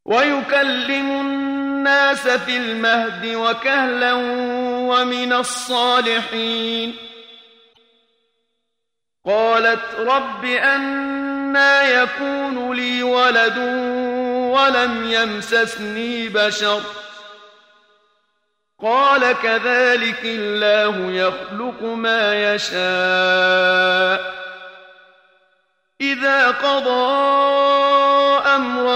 ويكلم الناس في المهد وكهلا ومن الصالحين. قالت رب أنى يكون لي ولد ولم يمسسني بشر قال كذلك الله يخلق ما يشاء إذا قضى أمرا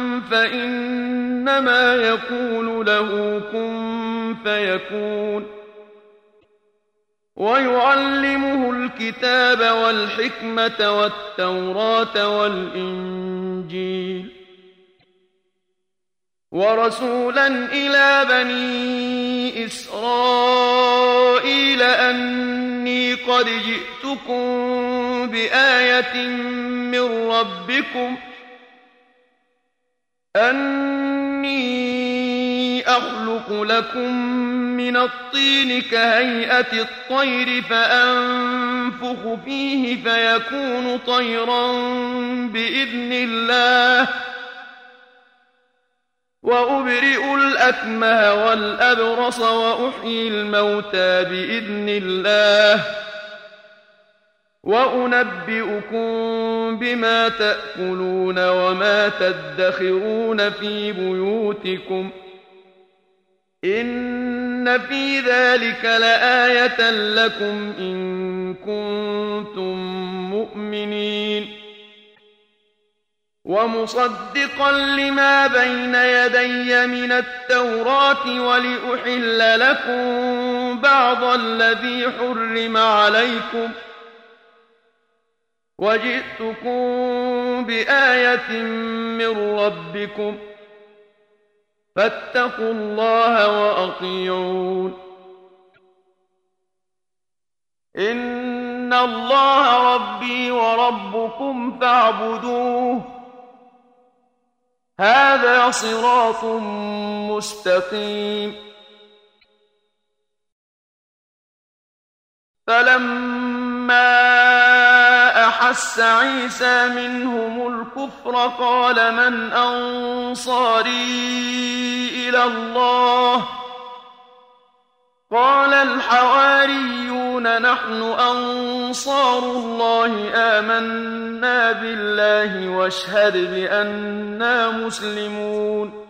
فإنما يقول له كن فيكون. ويعلمه الكتاب والحكمة والتوراة والإنجيل ورسولا إلى بني إسرائيل أني قد جئتكم بآية من ربكم أني أخلق لكم من الطين كهيئة الطير فأنفخ فيه فيكون طيرا بإذن الله وأبرئ الأكمه والأبرص وأحيي الموتى بإذن الله وأنبئكم بما تأكلون وما تدخرون في بيوتكم إن في ذلك لآية لكم إن كنتم مؤمنين. ومصدقا لما بين يدي من التوراة ولأحل لكم بعض الذي حرم عليكم وجئتكم بآية من ربكم فاتقوا الله وأطيعون. إن الله ربي وربكم فاعبدوه هذا صراط مستقيم. فلما أحس عيسى منهم الكفر قال من أنصاري إلى الله قال الحواريون نحن أنصار الله آمنا بالله واشهد بأننا مسلمون.